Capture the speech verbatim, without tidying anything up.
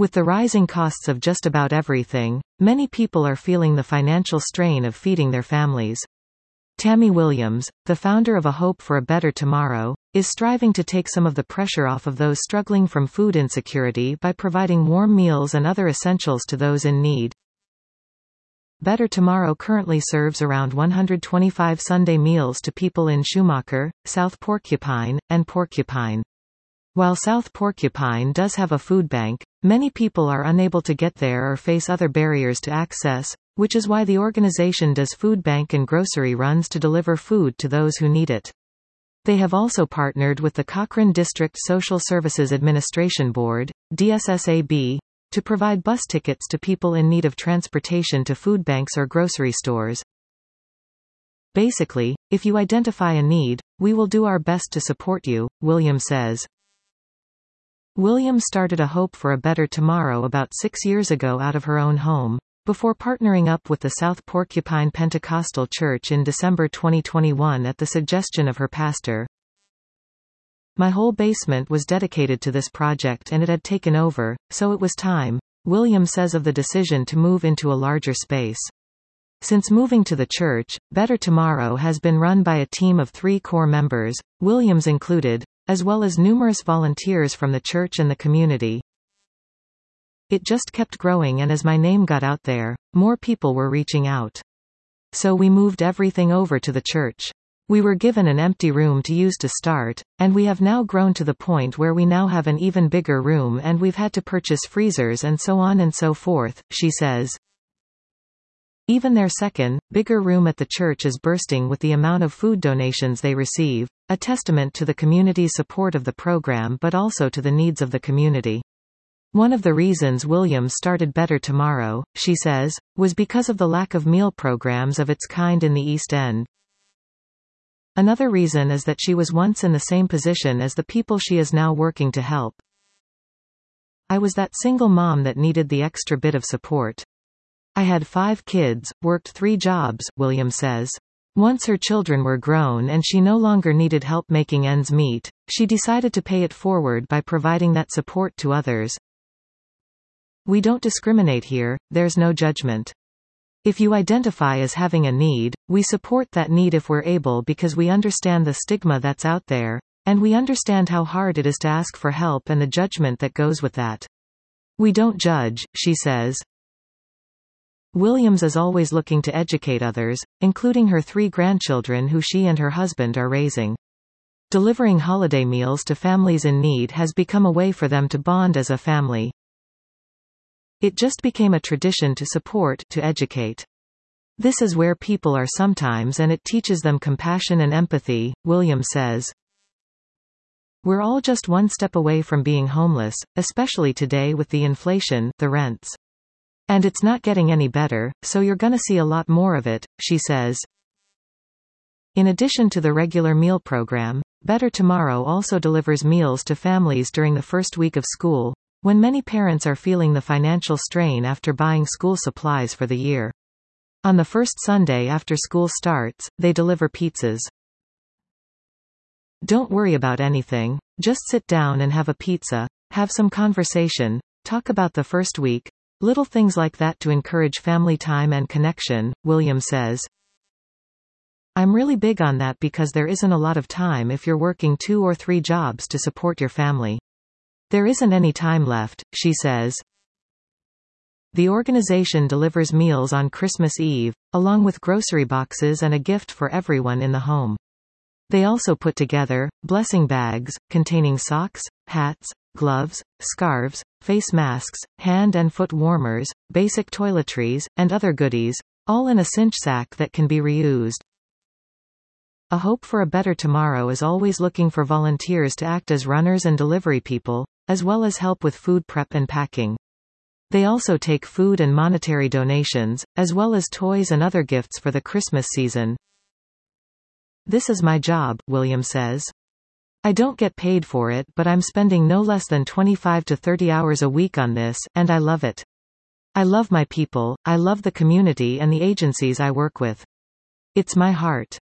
With the rising costs of just about everything, many people are feeling the financial strain of feeding their families. Tammy Williams, the founder of A Hope for a Better Tomorrow, is striving to take some of the pressure off of those struggling from food insecurity by providing warm meals and other essentials to those in need. Better Tomorrow currently serves around one hundred twenty-five Sunday meals to people in Schumacher, South Porcupine, and Porcupine. While South Porcupine does have a food bank, many people are unable to get there or face other barriers to access, which is why the organization does food bank and grocery runs to deliver food to those who need it. They have also partnered with the Cochrane District Social Services Administration Board, D S S A B, to provide bus tickets to people in need of transportation to food banks or grocery stores. Basically, if you identify a need, we will do our best to support you, Williams says. Williams started A Hope for a Better Tomorrow about six years ago out of her own home, before partnering up with the South Porcupine Pentecostal Church in December twenty twenty-one at the suggestion of her pastor. My whole basement was dedicated to this project and it had taken over, so it was time, Williams says of the decision to move into a larger space. Since moving to the church, Better Tomorrow has been run by a team of three core members, Williams included, as well as numerous volunteers from the church and the community. It just kept growing, and as my name got out there, more people were reaching out. So we moved everything over to the church. We were given an empty room to use to start, and we have now grown to the point where we now have an even bigger room and we've had to purchase freezers and so on and so forth, she says. Even their second, bigger room at the church is bursting with the amount of food donations they receive, a testament to the community's support of the program but also to the needs of the community. One of the reasons Williams started Better Tomorrow, she says, was because of the lack of meal programs of its kind in the East End. Another reason is that she was once in the same position as the people she is now working to help. I was that single mom that needed the extra bit of support. I had five kids, worked three jobs, Williams says. Once her children were grown and she no longer needed help making ends meet, she decided to pay it forward by providing that support to others. We don't discriminate here, there's no judgment. If you identify as having a need, we support that need if we're able because we understand the stigma that's out there, and we understand how hard it is to ask for help and the judgment that goes with that. We don't judge, she says. Williams is always looking to educate others, including her three grandchildren who she and her husband are raising. Delivering holiday meals to families in need has become a way for them to bond as a family. It just became a tradition to support, to educate. This is where people are sometimes, and it teaches them compassion and empathy, Williams says. We're all just one step away from being homeless, especially today with the inflation, the rents. And it's not getting any better, so you're gonna see a lot more of it, she says. In addition to the regular meal program, Better Tomorrow also delivers meals to families during the first week of school, when many parents are feeling the financial strain after buying school supplies for the year. On the first Sunday after school starts, they deliver pizzas. Don't worry about anything, just sit down and have a pizza, have some conversation, talk about the first week, little things like that to encourage family time and connection, Williams says. I'm really big on that because there isn't a lot of time if you're working two or three jobs to support your family. There isn't any time left, she says. The organization delivers meals on Christmas Eve, along with grocery boxes and a gift for everyone in the home. They also put together blessing bags, containing socks, hats, gloves, scarves, face masks, hand and foot warmers, basic toiletries, and other goodies, all in a cinch sack that can be reused. A Hope for a Better Tomorrow is always looking for volunteers to act as runners and delivery people, as well as help with food prep and packing. They also take food and monetary donations, as well as toys and other gifts for the Christmas season. This is my job, Williams says. I don't get paid for it, but I'm spending no less than twenty-five to thirty hours a week on this, and I love it. I love my people, I love the community and the agencies I work with. It's my heart.